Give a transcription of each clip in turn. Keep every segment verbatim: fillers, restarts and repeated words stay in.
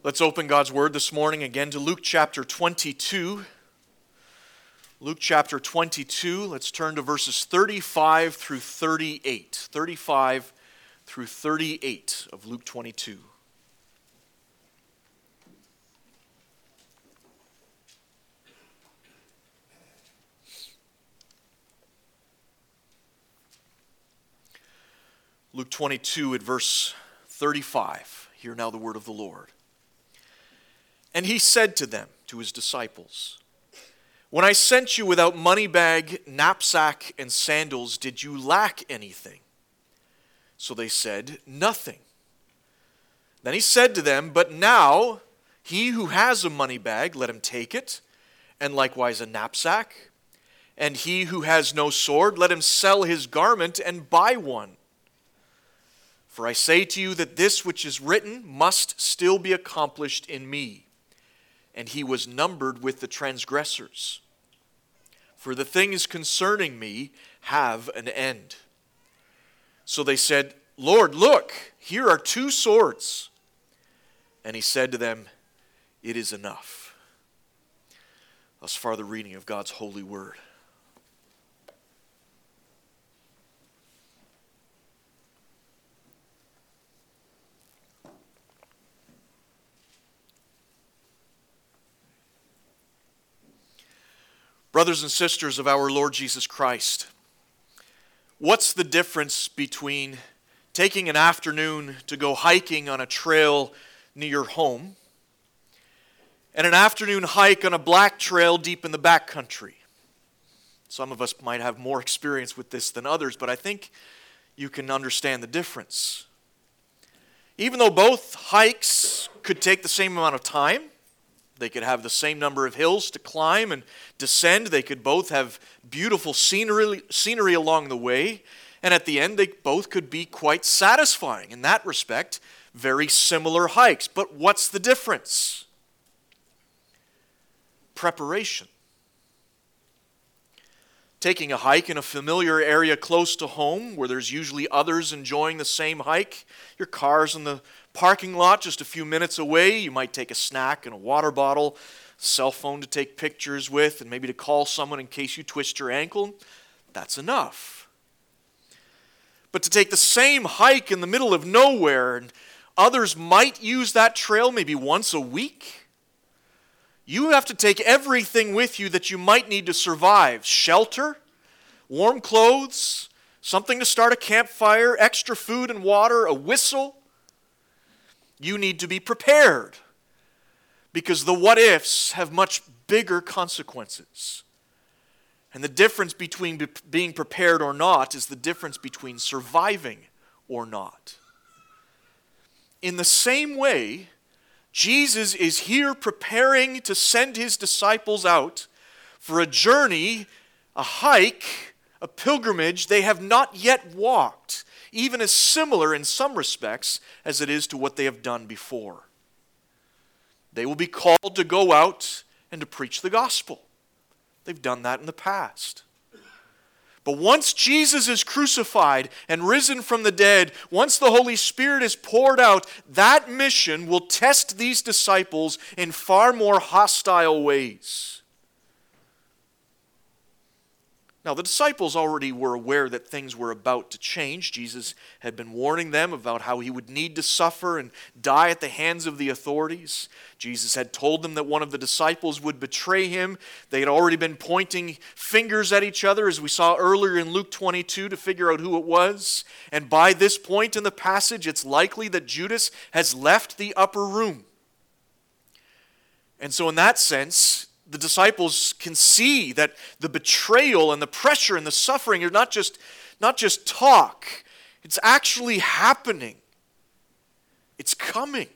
Let's open God's Word this morning again to Luke chapter twenty-two. Luke chapter twenty-two, let's turn to verses thirty-five through thirty-eight. thirty-five through thirty-eight of Luke twenty-two. Luke twenty-two at verse thirty-five. Hear now the word of the Lord. And he said to them, to his disciples, when I sent you without money bag, knapsack, and sandals, did you lack anything? So they said, nothing. Then he said to them, but now he who has a money bag, let him take it, and likewise a knapsack. And he who has no sword, let him sell his garment and buy one. For I say to you that this which is written must still be accomplished in me. And he was numbered with the transgressors. For the things concerning me have an end. So they said, Lord, look, here are two swords. And he said to them, it is enough. Thus far the reading of God's holy word. Brothers and sisters of our Lord Jesus Christ, what's the difference between taking an afternoon to go hiking on a trail near your home and an afternoon hike on a black trail deep in the backcountry? Some of us might have more experience with this than others, but I think you can understand the difference. Even though both hikes could take the same amount of time, they could have the same number of hills to climb and descend. They could both have beautiful scenery, scenery along the way. And at the end, they both could be quite satisfying. In that respect, very similar hikes. But what's the difference? Preparation. Taking a hike in a familiar area close to home, where there's usually others enjoying the same hike, your car's in the parking lot just a few minutes away. You might take a snack and a water bottle, cell phone to take pictures with, and maybe to call someone in case you twist your ankle. That's enough. But to take the same hike in the middle of nowhere, and others might use that trail maybe once a week, you have to take everything with you that you might need to survive. Shelter, warm clothes, something to start a campfire, extra food and water, a whistle. You need to be prepared because the what-ifs have much bigger consequences. And the difference between be- being prepared or not is the difference between surviving or not. In the same way, Jesus is here preparing to send his disciples out for a journey, a hike, a pilgrimage they have not yet walked, even as similar in some respects as it is to what they have done before. They will be called to go out and to preach the gospel. They've done that in the past. But once Jesus is crucified and risen from the dead, once the Holy Spirit is poured out, that mission will test these disciples in far more hostile ways. Now, the disciples already were aware that things were about to change. Jesus had been warning them about how he would need to suffer and die at the hands of the authorities. Jesus had told them that one of the disciples would betray him. They had already been pointing fingers at each other, as we saw earlier in Luke twenty-two, to figure out who it was. And by this point in the passage, it's likely that Judas has left the upper room. And so in that sense, the disciples can see that the betrayal and the pressure and the suffering are not just, not just talk. It's actually happening. It's coming.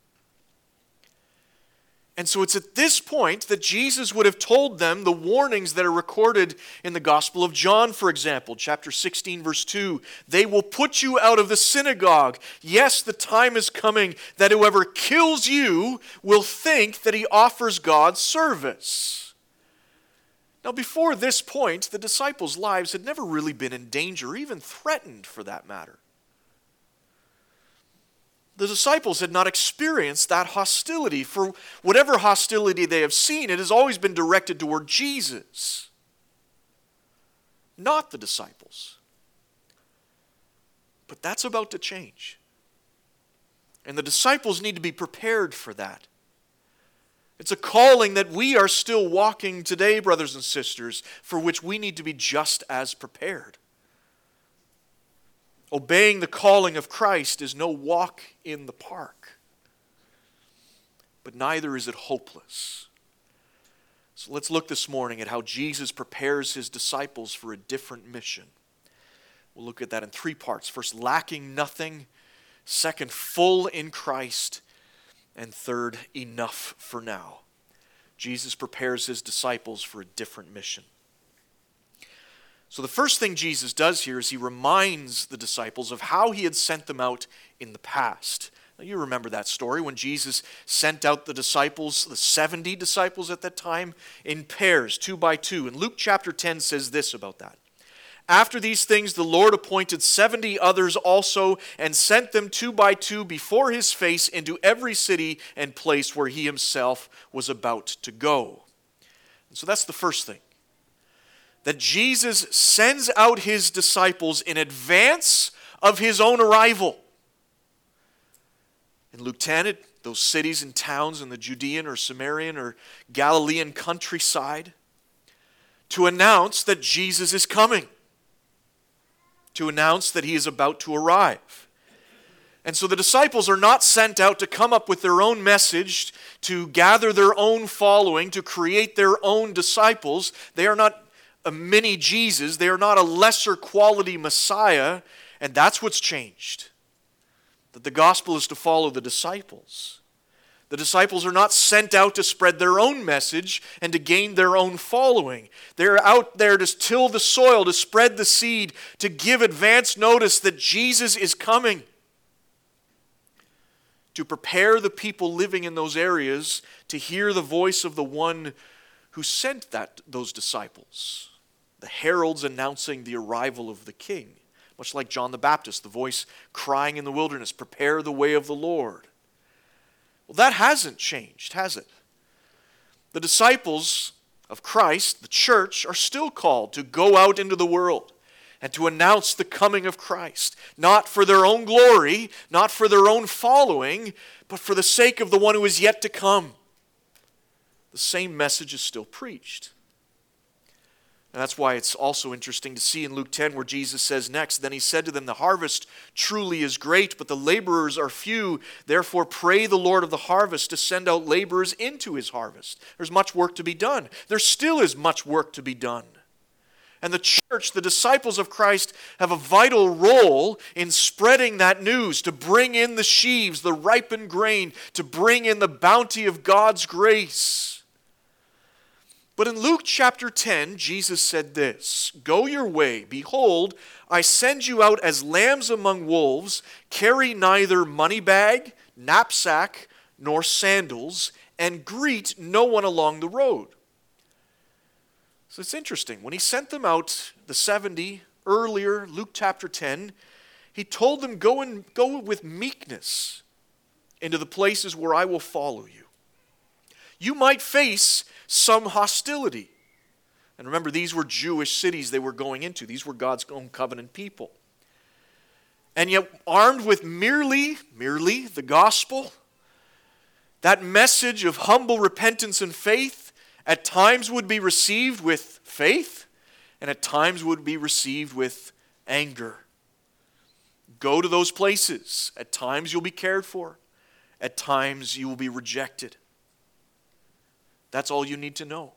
And so it's at this point that Jesus would have told them the warnings that are recorded in the Gospel of John, for example, chapter sixteen, verse two. They will put you out of the synagogue. Yes, the time is coming that whoever kills you will think that he offers God service. Now, before this point, the disciples' lives had never really been in danger, or even threatened for that matter. The disciples had not experienced that hostility. For whatever hostility they have seen, it has always been directed toward Jesus, not the disciples. But that's about to change. And the disciples need to be prepared for that. It's a calling that we are still walking today, brothers and sisters, for which we need to be just as prepared. Obeying the calling of Christ is no walk in the park, but neither is it hopeless. So let's look this morning at how Jesus prepares his disciples for a different mission. We'll look at that in three parts. First, lacking nothing. Second, full in Christ. And third, enough for now. Jesus prepares his disciples for a different mission. So the first thing Jesus does here is he reminds the disciples of how he had sent them out in the past. Now you remember that story when Jesus sent out the disciples, the seventy disciples at that time, in pairs, two by two. And Luke chapter ten says this about that. After these things, the Lord appointed seventy others also, and sent them two by two before his face into every city and place where he himself was about to go. And so that's the first thing. That Jesus sends out his disciples in advance of his own arrival. In Luke ten, it, those cities and towns in the Judean or Samaritan or Galilean countryside, to announce that Jesus is coming. To announce that he is about to arrive. And so the disciples are not sent out to come up with their own message, to gather their own following, to create their own disciples. They are not a mini Jesus. They are not a lesser quality Messiah. And that's what's changed. That the gospel is to follow the disciples. The disciples are not sent out to spread their own message and to gain their own following. They're out there to till the soil, to spread the seed, to give advance notice that Jesus is coming. To prepare the people living in those areas to hear the voice of the one who sent that, those disciples. The heralds announcing the arrival of the King. Much like John the Baptist, the voice crying in the wilderness, "Prepare the way of the Lord." Well, that hasn't changed, has it? The disciples of Christ, the church, are still called to go out into the world and to announce the coming of Christ. Not for their own glory, not for their own following, but for the sake of the one who is yet to come. The same message is still preached. And that's why it's also interesting to see in Luke ten where Jesus says next, "Then he said to them, the harvest truly is great, but the laborers are few. Therefore pray the Lord of the harvest to send out laborers into his harvest." There's much work to be done. There still is much work to be done. And the church, the disciples of Christ, have a vital role in spreading that news, to bring in the sheaves, the ripened grain, to bring in the bounty of God's grace. But in Luke chapter ten, Jesus said this, "Go your way. Behold, I send you out as lambs among wolves. Carry neither money bag, knapsack, nor sandals, and greet no one along the road." So it's interesting. When he sent them out, the seventy, earlier, Luke chapter ten, he told them, go and go with meekness into the places where I will follow you. You might face some hostility. And remember, these were Jewish cities they were going into. These were God's own covenant people. And yet, armed with merely, merely the gospel, that message of humble repentance and faith at times would be received with faith, and at times would be received with anger. Go to those places. At times you'll be cared for. At times you will be rejected. That's all you need to know.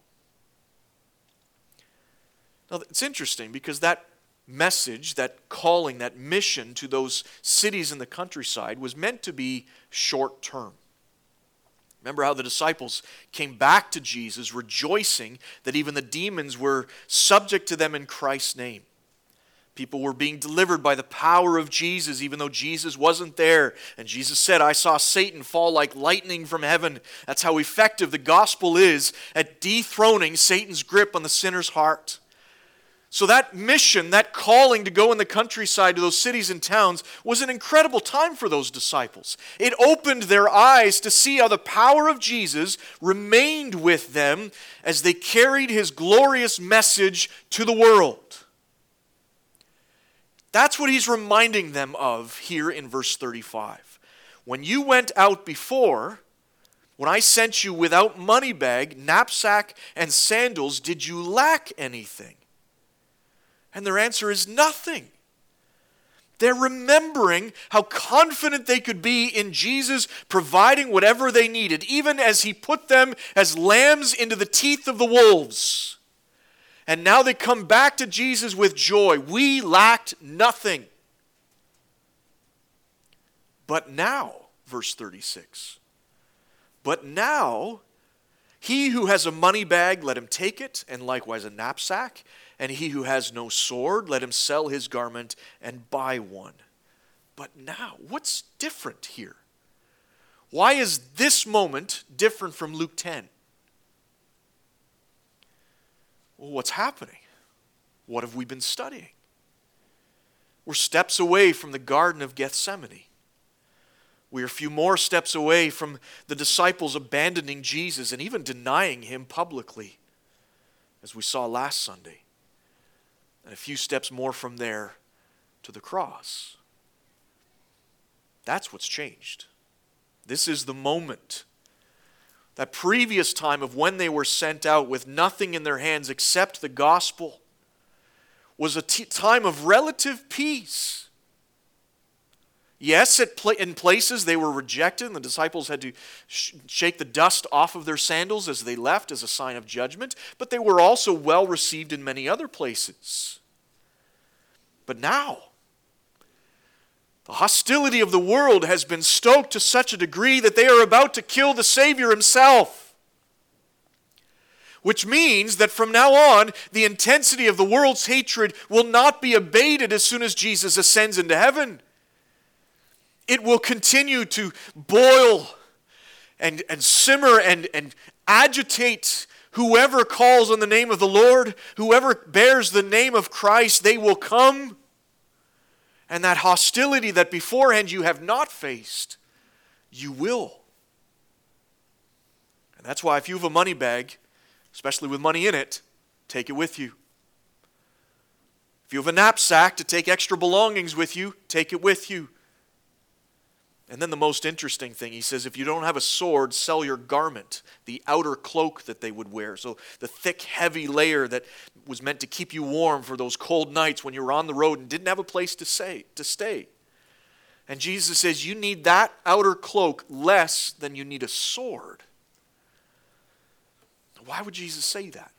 Now, it's interesting because that message, that calling, that mission to those cities in the countryside was meant to be short term. Remember how the disciples came back to Jesus rejoicing that even the demons were subject to them in Christ's name. People were being delivered by the power of Jesus, even though Jesus wasn't there. And Jesus said, "I saw Satan fall like lightning from heaven." That's how effective the gospel is at dethroning Satan's grip on the sinner's heart. So that mission, that calling to go in the countryside to those cities and towns was an incredible time for those disciples. It opened their eyes to see how the power of Jesus remained with them as they carried his glorious message to the world. That's what he's reminding them of here in verse thirty-five. When you went out before, when I sent you without money bag, knapsack, and sandals, did you lack anything? And their answer is nothing. They're remembering how confident they could be in Jesus providing whatever they needed, even as he put them as lambs into the teeth of the wolves. And now they come back to Jesus with joy. We lacked nothing. But now, verse thirty-six, but now he who has a money bag, let him take it, and likewise a knapsack. And he who has no sword, let him sell his garment and buy one. But now, what's different here? Why is this moment different from Luke ten? Well, what's happening? What have we been studying? We're steps away from the Garden of Gethsemane. We are a few more steps away from the disciples abandoning Jesus and even denying him publicly, as we saw last Sunday. And a few steps more from there to the cross. That's what's changed. This is the moment. That previous time of when they were sent out with nothing in their hands except the gospel was a t- time of relative peace. Yes, at pl- in places they were rejected, and the disciples had to sh- shake the dust off of their sandals as they left as a sign of judgment, but they were also well received in many other places. But now, the hostility of the world has been stoked to such a degree that they are about to kill the Savior himself. Which means that from now on, the intensity of the world's hatred will not be abated as soon as Jesus ascends into heaven. It will continue to boil and, and simmer and, and agitate whoever calls on the name of the Lord, whoever bears the name of Christ, they will come. And that hostility that beforehand you have not faced, you will. And that's why if you have a money bag, especially with money in it, take it with you. If you have a knapsack to take extra belongings with you, take it with you. And then the most interesting thing, he says, if you don't have a sword, sell your garment, the outer cloak that they would wear. So the thick, heavy layer that was meant to keep you warm for those cold nights when you were on the road and didn't have a place to stay. To stay. And Jesus says, you need that outer cloak less than you need a sword. Why would Jesus say that?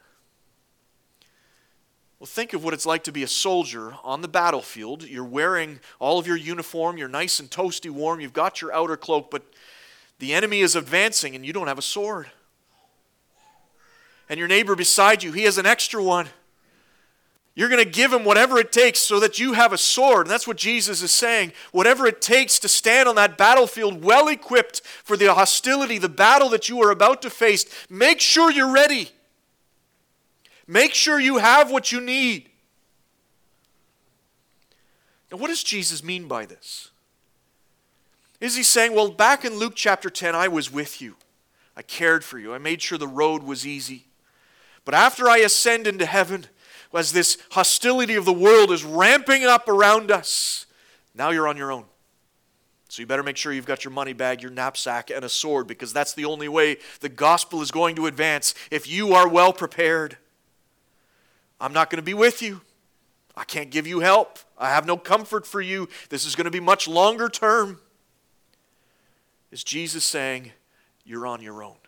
Well, think of what it's like to be a soldier on the battlefield. You're wearing all of your uniform, you're nice and toasty warm, you've got your outer cloak, but the enemy is advancing and you don't have a sword. And your neighbor beside you, he has an extra one. You're going to give him whatever it takes so that you have a sword. And that's what Jesus is saying. Whatever it takes to stand on that battlefield well equipped for the hostility, the battle that you are about to face, make sure you're ready. Make sure you have what you need. Now, what does Jesus mean by this? Is he saying, well, back in Luke chapter ten, I was with you. I cared for you. I made sure the road was easy. But after I ascend into heaven, as this hostility of the world is ramping up around us, now you're on your own. So you better make sure you've got your money bag, your knapsack, and a sword, because that's the only way the gospel is going to advance if you are well prepared. I'm not going to be with you. I can't give you help. I have no comfort for you. This is going to be much longer term. Is Jesus saying, you're on your own?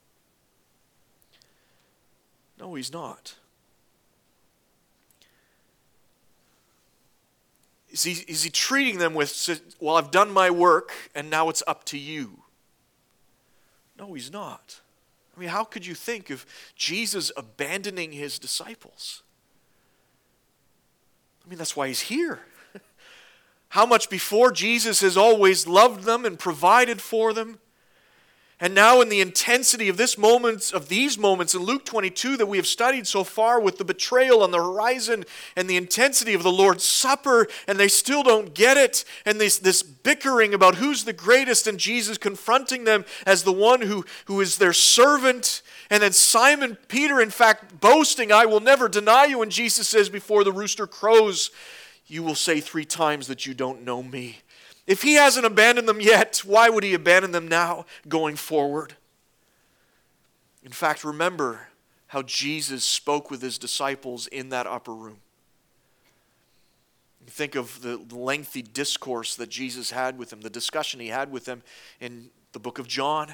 No, he's not. Is he, is he treating them with, well, I've done my work and now it's up to you? No, he's not. I mean, how could you think of Jesus abandoning his disciples? I mean, that's why he's here. How much before Jesus has always loved them and provided for them. And now in the intensity of this moment, of these moments in Luke twenty-two that we have studied so far, with the betrayal on the horizon and the intensity of the Lord's Supper, and they still don't get it, and this, this bickering about who's the greatest, and Jesus confronting them as the one who, who is their servant, and then Simon Peter in fact boasting, I will never deny you, and Jesus says before the rooster crows, you will say three times that you don't know me. If he hasn't abandoned them yet, why would he abandon them now going forward? In fact, remember how Jesus spoke with his disciples in that upper room. You think of the lengthy discourse that Jesus had with them, the discussion he had with them in the book of John.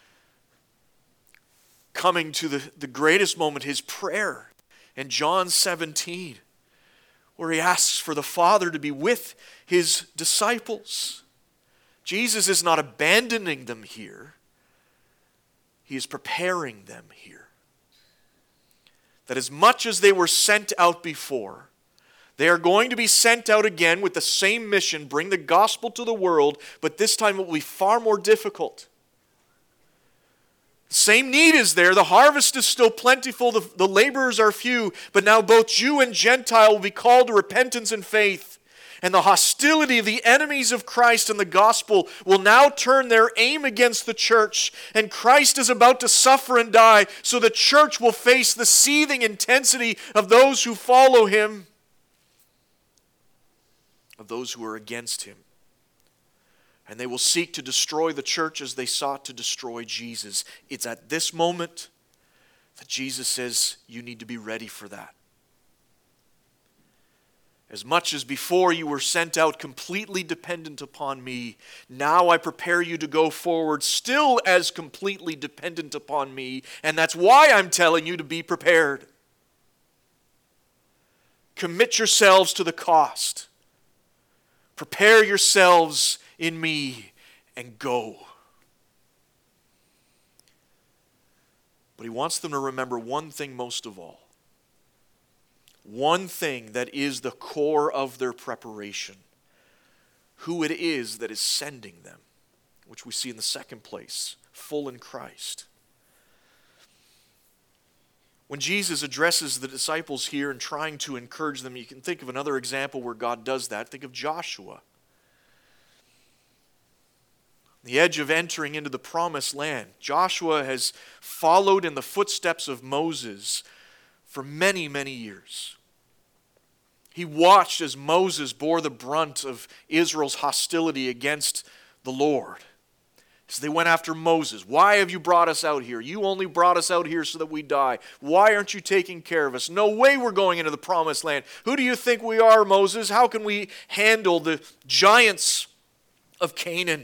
Coming to the, the greatest moment, his prayer in John seventeen. Where he asks for the Father to be with his disciples. Jesus is not abandoning them here. He is preparing them here. That as much as they were sent out before, they are going to be sent out again with the same mission, bring the gospel to the world, but this time it will be far more difficult. Same need is there. The harvest is still plentiful. The, the laborers are few. But now both Jew and Gentile will be called to repentance and faith. And the hostility of the enemies of Christ and the gospel will now turn their aim against the church. And Christ is about to suffer and die. So the church will face the seething intensity of those who follow him, of those who are against him. And they will seek to destroy the church as they sought to destroy Jesus. It's at this moment that Jesus says, you need to be ready for that. As much as before you were sent out completely dependent upon me, now I prepare you to go forward still as completely dependent upon me. And that's why I'm telling you to be prepared. Commit yourselves to the cost. Prepare yourselves in me and go. But he wants them to remember one thing most of all. One thing that is the core of their preparation. Who it is that is sending them, which we see in the second place, full in Christ. When Jesus addresses the disciples here and trying to encourage them, you can think of another example where God does that. Think of Joshua. The edge of entering into the promised land. Joshua has followed in the footsteps of Moses for many, many years. He watched as Moses bore the brunt of Israel's hostility against the Lord. So they went after Moses. Why have you brought us out here? You only brought us out here so that we die. Why aren't you taking care of us? No way we're going into the promised land. Who do you think we are, Moses? How can we handle the giants of Canaan?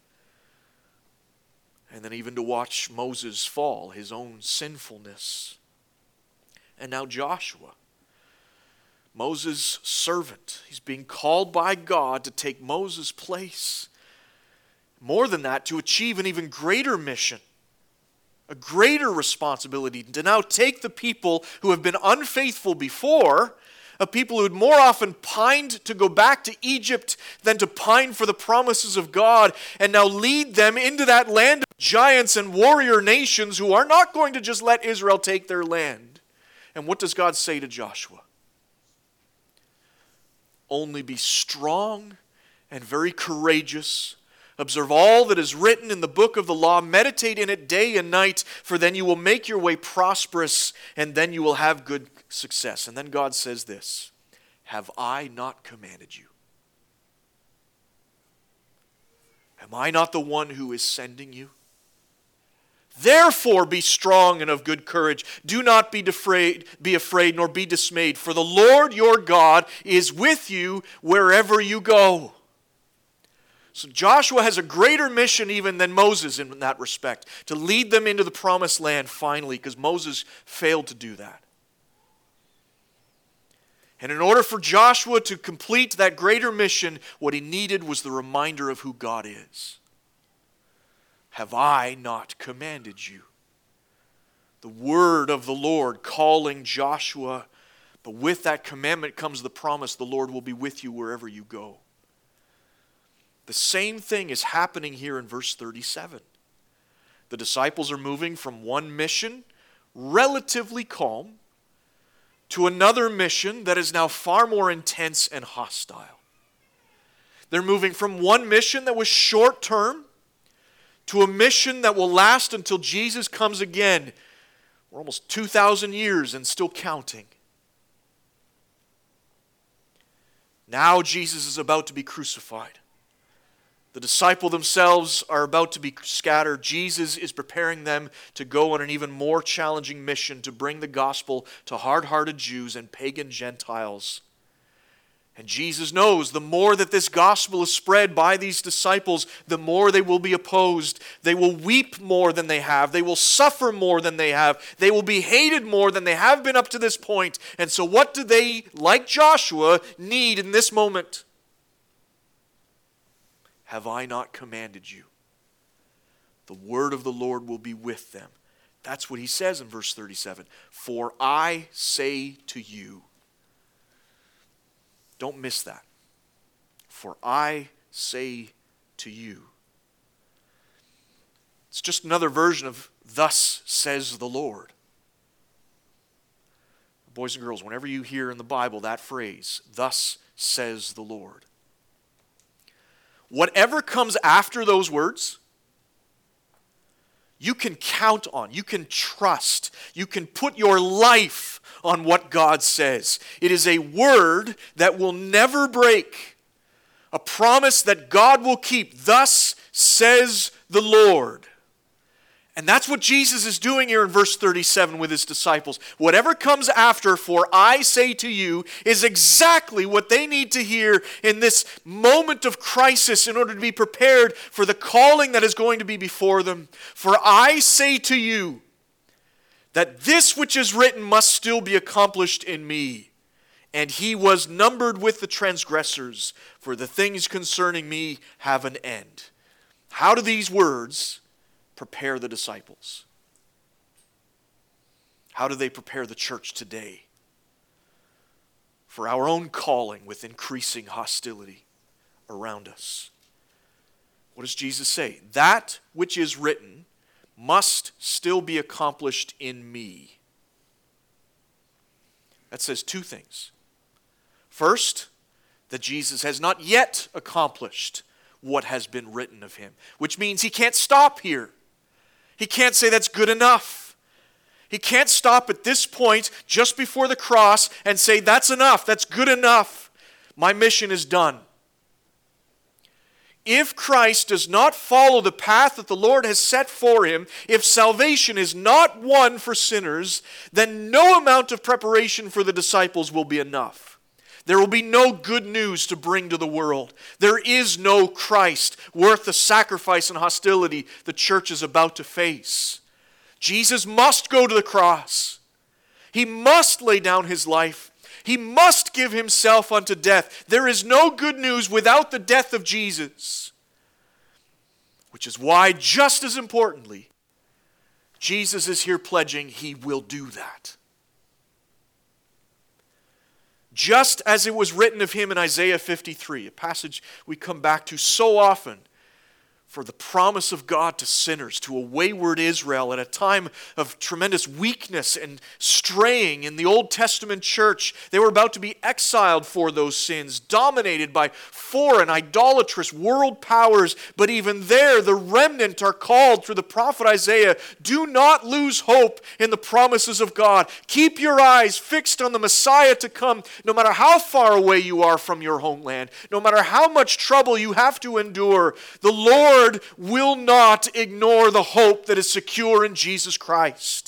And then even to watch Moses fall, his own sinfulness. And now Joshua, Moses' servant. He's being called by God to take Moses' place. More than that, to achieve an even greater mission, a greater responsibility, to now take the people who have been unfaithful before, a people who had more often pined to go back to Egypt than to pine for the promises of God, and now lead them into that land of giants and warrior nations who are not going to just let Israel take their land. And what does God say to Joshua? Only be strong and very courageous. Observe all that is written in the book of the law. Meditate in it day and night, for then you will make your way prosperous, and then you will have good success. And then God says this, have I not commanded you? Am I not the one who is sending you? Therefore be strong and of good courage. Do not be afraid, be afraid nor be dismayed, for the Lord your God is with you wherever you go. So Joshua has a greater mission even than Moses in that respect, to lead them into the promised land finally, because Moses failed to do that. And in order for Joshua to complete that greater mission, what he needed was the reminder of who God is. Have I not commanded you? The word of the Lord calling Joshua, but with that commandment comes the promise, the Lord will be with you wherever you go. The same thing is happening here in verse thirty-seven. The disciples are moving from one mission, relatively calm, to another mission that is now far more intense and hostile. They're moving from one mission that was short-term to a mission that will last until Jesus comes again. We're almost two thousand years and still counting. Now Jesus is about to be crucified. The disciples themselves are about to be scattered. Jesus is preparing them to go on an even more challenging mission to bring the gospel to hard-hearted Jews and pagan Gentiles. And Jesus knows the more that this gospel is spread by these disciples, the more they will be opposed. They will weep more than they have. They will suffer more than they have. They will be hated more than they have been up to this point. And so what do they, like Joshua, need in this moment? Have I not commanded you? The word of the Lord will be with them. That's what he says in verse thirty-seven. For I say to you. Don't miss that. For I say to you. It's just another version of thus says the Lord. Boys and girls, whenever you hear in the Bible that phrase, thus says the Lord, whatever comes after those words, you can count on, you can trust, you can put your life on what God says. It is a word that will never break, a promise that God will keep. Thus says the Lord. And that's what Jesus is doing here in verse thirty-seven with his disciples. Whatever comes after, for I say to you, is exactly what they need to hear in this moment of crisis in order to be prepared for the calling that is going to be before them. For I say to you that this which is written must still be accomplished in me. And he was numbered with the transgressors, for the things concerning me have an end. How do these words prepare the disciples? How do they prepare the church today for our own calling with increasing hostility around us? What does Jesus say? That which is written must still be accomplished in me. That says two things. First, that Jesus has not yet accomplished what has been written of him, which means he can't stop here. He can't say that's good enough. He can't stop at this point just before the cross and say that's enough, that's good enough. My mission is done. If Christ does not follow the path that the Lord has set for him, if salvation is not won for sinners, then no amount of preparation for the disciples will be enough. There will be no good news to bring to the world. There is no Christ worth the sacrifice and hostility the church is about to face. Jesus must go to the cross. He must lay down his life. He must give himself unto death. There is no good news without the death of Jesus. Which is why, just as importantly, Jesus is here pledging he will do that. Just as it was written of him in Isaiah fifty-three, a passage we come back to so often for the promise of God to sinners, to a wayward Israel at a time of tremendous weakness and straying in the Old Testament church. They were about to be exiled for those sins, dominated by foreign, idolatrous world powers. But even there, the remnant are called through the prophet Isaiah, do not lose hope in the promises of God. Keep your eyes fixed on the Messiah to come, no matter how far away you are from your homeland, no matter how much trouble you have to endure. The Lord will not ignore the hope that is secure in Jesus Christ.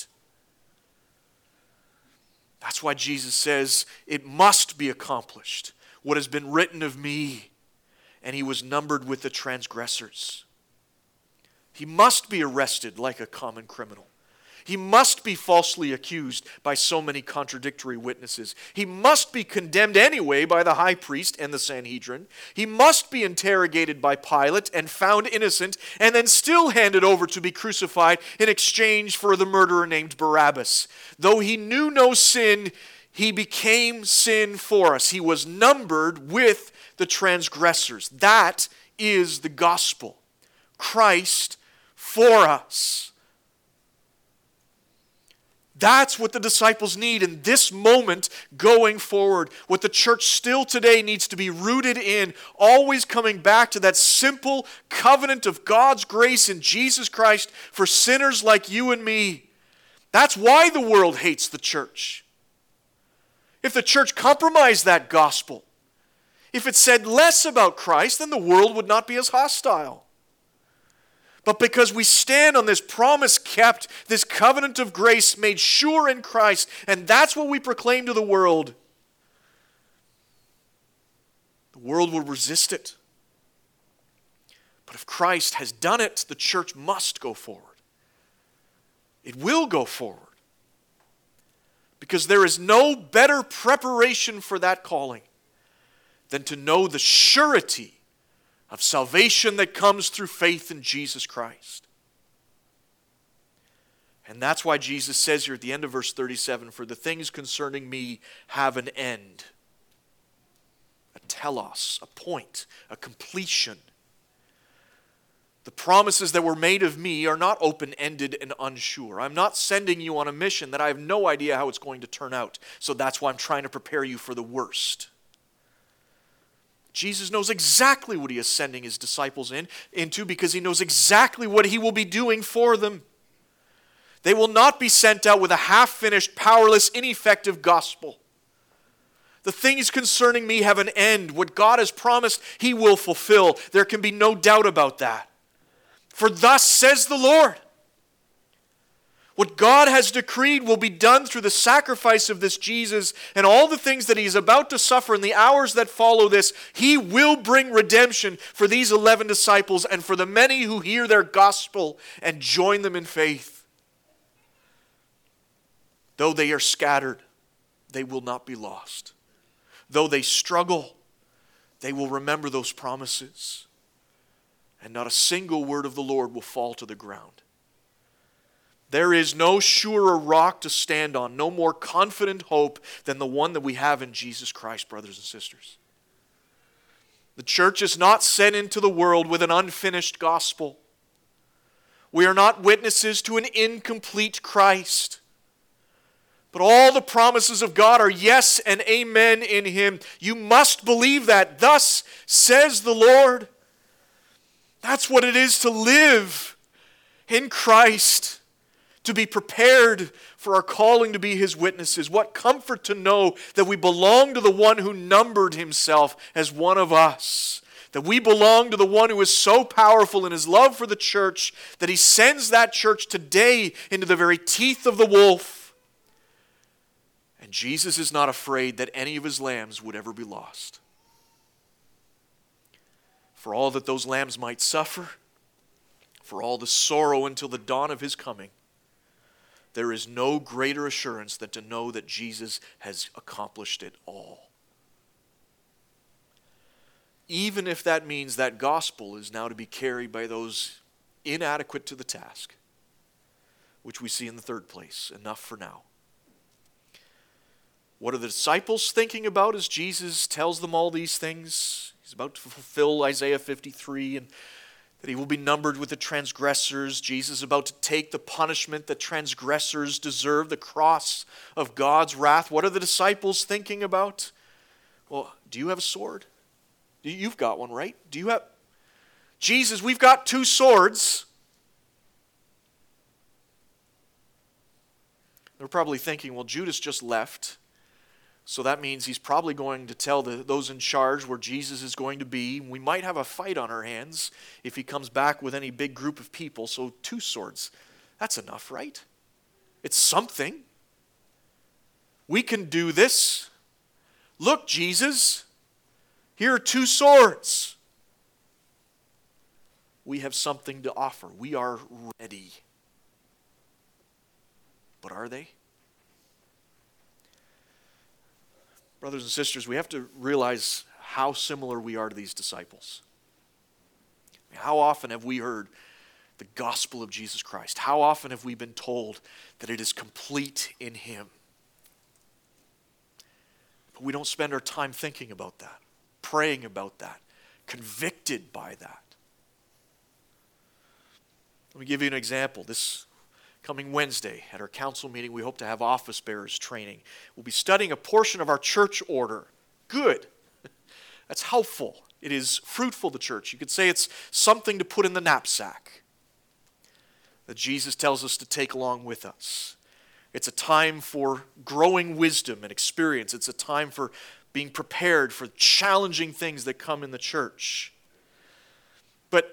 That's why Jesus says, it must be accomplished, what has been written of me, and he was numbered with the transgressors. He must be arrested like a common criminal. He must be falsely accused by so many contradictory witnesses. He must be condemned anyway by the high priest and the Sanhedrin. He must be interrogated by Pilate and found innocent, and then still handed over to be crucified in exchange for the murderer named Barabbas. Though he knew no sin, he became sin for us. He was numbered with the transgressors. That is the gospel. Christ for us. That's what the disciples need in this moment going forward. What the church still today needs to be rooted in, always coming back to that simple covenant of God's grace in Jesus Christ for sinners like you and me. That's why the world hates the church. If the church compromised that gospel, if it said less about Christ, then the world would not be as hostile. But because we stand on this promise kept, this covenant of grace made sure in Christ, and that's what we proclaim to the world, the world will resist it. But if Christ has done it, the church must go forward. It will go forward. Because there is no better preparation for that calling than to know the surety of salvation that comes through faith in Jesus Christ. And that's why Jesus says here at the end of verse thirty-seven, for the things concerning me have an end. A telos, a point, a completion. The promises that were made of me are not open-ended and unsure. I'm not sending you on a mission that I have no idea how it's going to turn out. So that's why I'm trying to prepare you for the worst. Jesus knows exactly what he is sending his disciples in, into because he knows exactly what he will be doing for them. They will not be sent out with a half-finished, powerless, ineffective gospel. The things concerning me have an end. What God has promised, he will fulfill. There can be no doubt about that. For thus says the Lord. What God has decreed will be done through the sacrifice of this Jesus, and all the things that he is about to suffer in the hours that follow this. He will bring redemption for these eleven disciples and for the many who hear their gospel and join them in faith. Though they are scattered, they will not be lost. Though they struggle, they will remember those promises. And not a single word of the Lord will fall to the ground. There is no surer rock to stand on, no more confident hope than the one that we have in Jesus Christ, brothers and sisters. The church is not sent into the world with an unfinished gospel. We are not witnesses to an incomplete Christ. But all the promises of God are yes and amen in him. You must believe that. Thus says the Lord. That's what it is to live in Christ. To be prepared for our calling to be his witnesses. What comfort to know that we belong to the one who numbered himself as one of us. That we belong to the one who is so powerful in his love for the church that he sends that church today into the very teeth of the wolf. And Jesus is not afraid that any of his lambs would ever be lost. For all that those lambs might suffer, for all the sorrow until the dawn of his coming, there is no greater assurance than to know that Jesus has accomplished it all. Even if that means that gospel is now to be carried by those inadequate to the task, which we see in the third place, enough for now. What are the disciples thinking about as Jesus tells them all these things? He's about to fulfill Isaiah fifty-three and that he will be numbered with the transgressors. Jesus is about to take the punishment that transgressors deserve, the cross of God's wrath. What are the disciples thinking about? Well, do you have a sword? You've got one, right? Do you have... Jesus, we've got two swords. They're probably thinking, well, Judas just left. So that means he's probably going to tell the, those in charge where Jesus is going to be. We might have a fight on our hands if he comes back with any big group of people. So two swords, that's enough, right? It's something. We can do this. Look, Jesus, here are two swords. We have something to offer. We are ready. But are they? Brothers and sisters, we have to realize how similar we are to these disciples. How often have we heard the gospel of Jesus Christ? How often have we been told that it is complete in him? But we don't spend our time thinking about that, praying about that, convicted by that. Let me give you an example. This coming Wednesday at our council meeting, we hope to have office bearers training. We'll be studying a portion of our church order. Good. That's helpful. It is fruitful to church. You could say it's something to put in the knapsack that Jesus tells us to take along with us. It's a time for growing wisdom and experience. It's a time for being prepared for challenging things that come in the church. But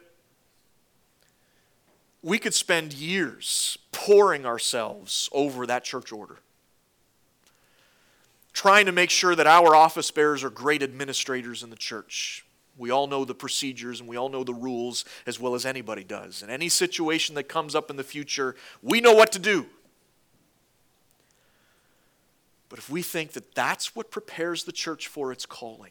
we could spend years pouring ourselves over that church order, trying to make sure that our office bearers are great administrators in the church. We all know the procedures and we all know the rules as well as anybody does. In any situation that comes up in the future, we know what to do. But if we think that that's what prepares the church for its calling,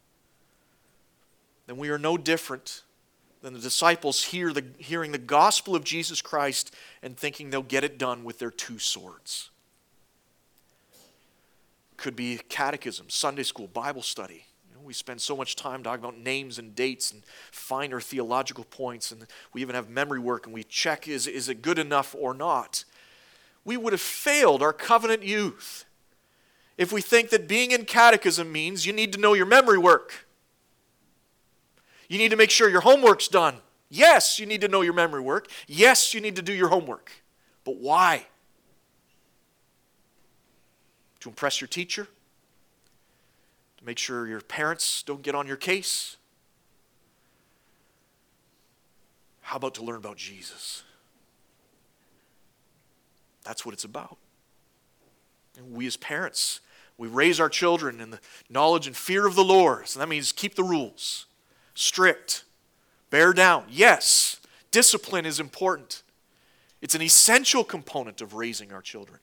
then we are no different than the disciples hear the, hearing the gospel of Jesus Christ and thinking they'll get it done with their two swords. Could be catechism, Sunday school, Bible study. You know, we spend so much time talking about names and dates and finer theological points, and we even have memory work, and we check, is, is it good enough or not? We would have failed our covenant youth if we think that being in catechism means you need to know your memory work. You need to make sure your homework's done. Yes, you need to know your memory work. Yes, you need to do your homework. But why? To impress your teacher? To make sure your parents don't get on your case? How about to learn about Jesus? That's what it's about. And we as parents, we raise our children in the knowledge and fear of the Lord. So that means keep the rules. Strict. Bear down. Yes, discipline is important. It's an essential component of raising our children.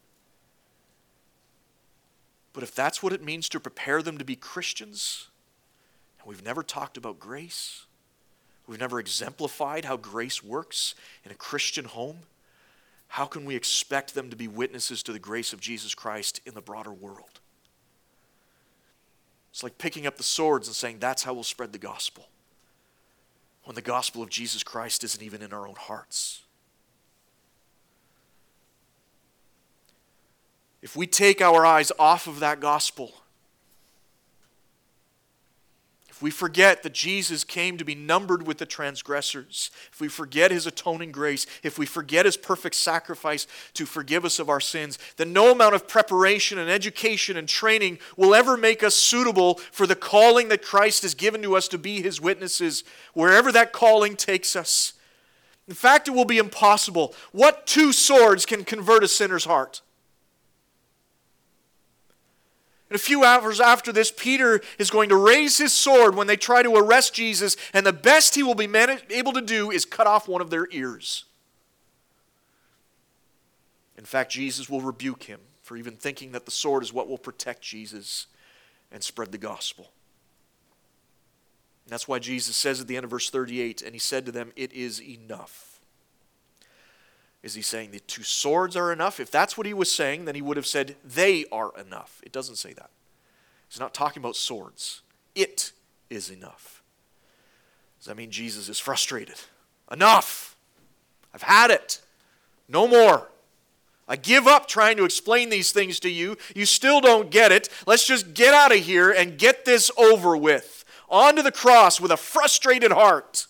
But if that's what it means to prepare them to be Christians, and we've never talked about grace, we've never exemplified how grace works in a Christian home, how can we expect them to be witnesses to the grace of Jesus Christ in the broader world? It's like picking up the swords and saying that's how we'll spread the gospel, when the gospel of Jesus Christ isn't even in our own hearts. If we take our eyes off of that gospel, if we forget that Jesus came to be numbered with the transgressors, if we forget his atoning grace, if we forget his perfect sacrifice to forgive us of our sins, then no amount of preparation and education and training will ever make us suitable for the calling that Christ has given to us to be his witnesses, wherever that calling takes us. In fact, it will be impossible. What two swords can convert a sinner's heart? And a few hours after this, Peter is going to raise his sword when they try to arrest Jesus, and the best he will be able to do is cut off one of their ears. In fact, Jesus will rebuke him for even thinking that the sword is what will protect Jesus and spread the gospel. And that's why Jesus says at the end of verse thirty-eight, and he said to them, "It is enough." Is he saying the two swords are enough? If that's what he was saying, then he would have said, "They are enough." It doesn't say that. He's not talking about swords. It is enough. Does that mean Jesus is frustrated? Enough! I've had it. No more. I give up trying to explain these things to you. You still don't get it. Let's just get out of here and get this over with. Onto the cross with a frustrated heart.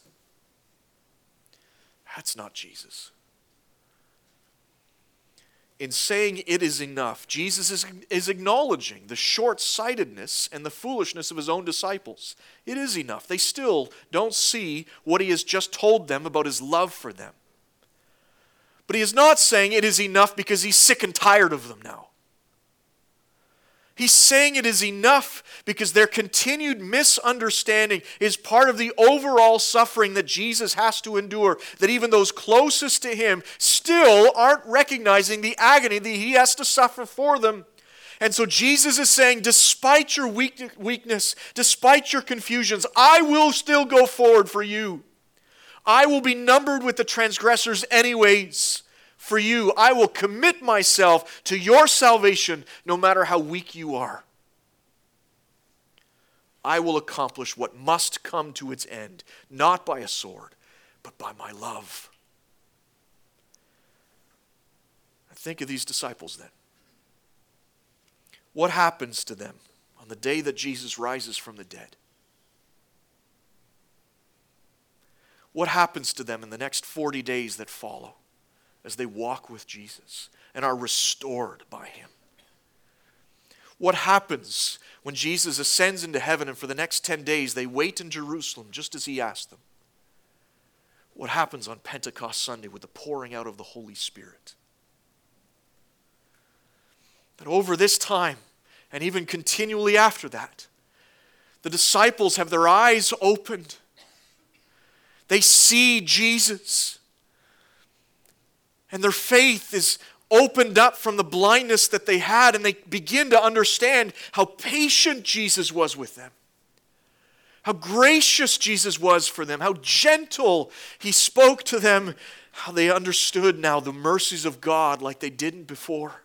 That's not Jesus. In saying it is enough, Jesus is, is acknowledging the short-sightedness and the foolishness of his own disciples. It is enough. They still don't see what he has just told them about his love for them. But he is not saying it is enough because he's sick and tired of them now. He's saying it is enough because their continued misunderstanding is part of the overall suffering that Jesus has to endure, that even those closest to him still aren't recognizing the agony that he has to suffer for them. And so Jesus is saying, despite your weakness, despite your confusions, I will still go forward for you. I will be numbered with the transgressors anyways. For you, I will commit myself to your salvation no matter how weak you are. I will accomplish what must come to its end, not by a sword, but by my love. Think of these disciples then. What happens to them on the day that Jesus rises from the dead? What happens to them in the next forty days that follow as they walk with Jesus and are restored by him? What happens when Jesus ascends into heaven and for the next ten days they wait in Jerusalem just as he asked them? What happens on Pentecost Sunday with the pouring out of the Holy Spirit? That over this time, and even continually after that, the disciples have their eyes opened. They see Jesus. And their faith is opened up from the blindness that they had, and they begin to understand how patient Jesus was with them. How gracious Jesus was for them. How gentle he spoke to them. How they understood now the mercies of God like they didn't before.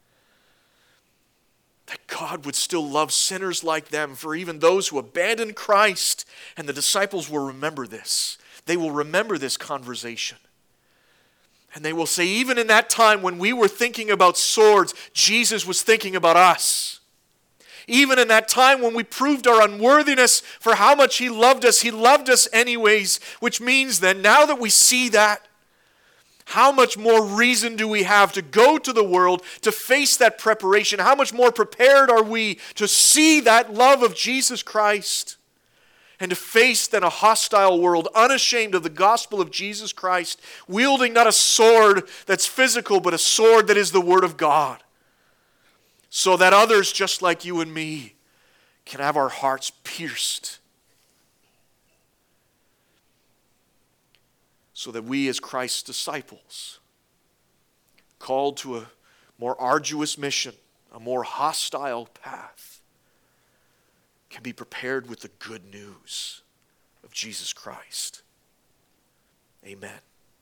That God would still love sinners like them, for even those who abandoned Christ. And the disciples will remember this. They will remember this conversation. And they will say, even in that time when we were thinking about swords, Jesus was thinking about us. Even in that time when we proved our unworthiness for how much he loved us, he loved us anyways. Which means then, now that we see that, how much more reason do we have to go to the world to face that preparation? How much more prepared are we to see that love of Jesus Christ and to face then a hostile world, unashamed of the gospel of Jesus Christ, wielding not a sword that's physical, but a sword that is the Word of God, so that others just like you and me can have our hearts pierced, so that we as Christ's disciples, called to a more arduous mission, a more hostile path, can be prepared with the good news of Jesus Christ. Amen.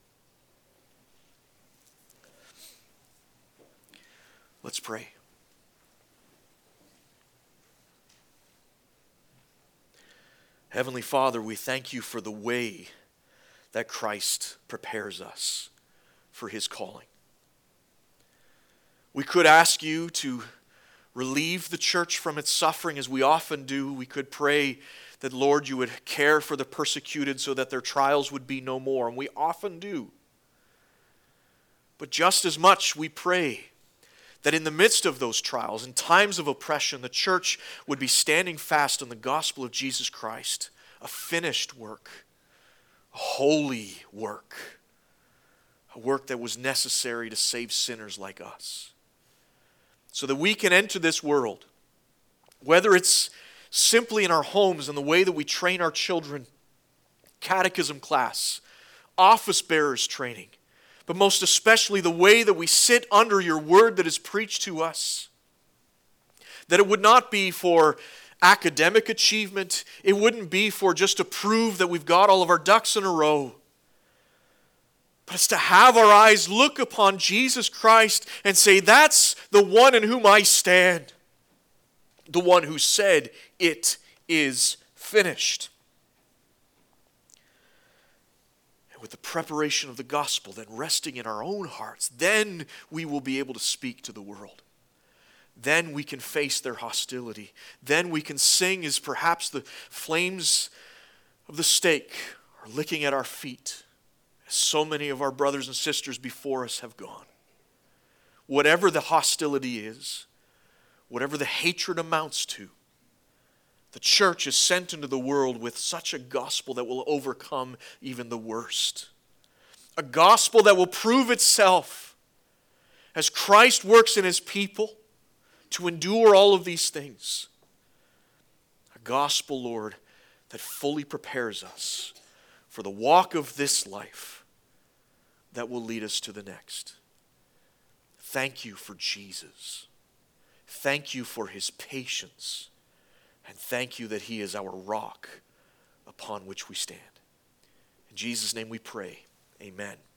Let's pray. Heavenly Father, we thank you for the way that Christ prepares us for his calling. We could ask you to relieve the church from its suffering as we often do. We could pray that, Lord, you would care for the persecuted so that their trials would be no more, and we often do. But just as much we pray that in the midst of those trials, in times of oppression, the church would be standing fast on the gospel of Jesus Christ, a finished work, a holy work, a work that was necessary to save sinners like us, so that we can enter this world, whether it's simply in our homes and the way that we train our children, catechism class, office bearers training, but most especially the way that we sit under your word that is preached to us, that it would not be for academic achievement. It wouldn't be for just to prove that we've got all of our ducks in a row. But it's to have our eyes look upon Jesus Christ and say, that's the one in whom I stand. The one who said, it is finished. And with the preparation of the gospel then resting in our own hearts, then we will be able to speak to the world. Then we can face their hostility. Then we can sing as perhaps the flames of the stake are licking at our feet, as so many of our brothers and sisters before us have gone. Whatever the hostility is, whatever the hatred amounts to, the church is sent into the world with such a gospel that will overcome even the worst. A gospel that will prove itself as Christ works in his people to endure all of these things. A gospel, Lord, that fully prepares us for the walk of this life that will lead us to the next. Thank you for Jesus. Thank you for his patience. And thank you that he is our rock upon which we stand. In Jesus' name we pray. Amen.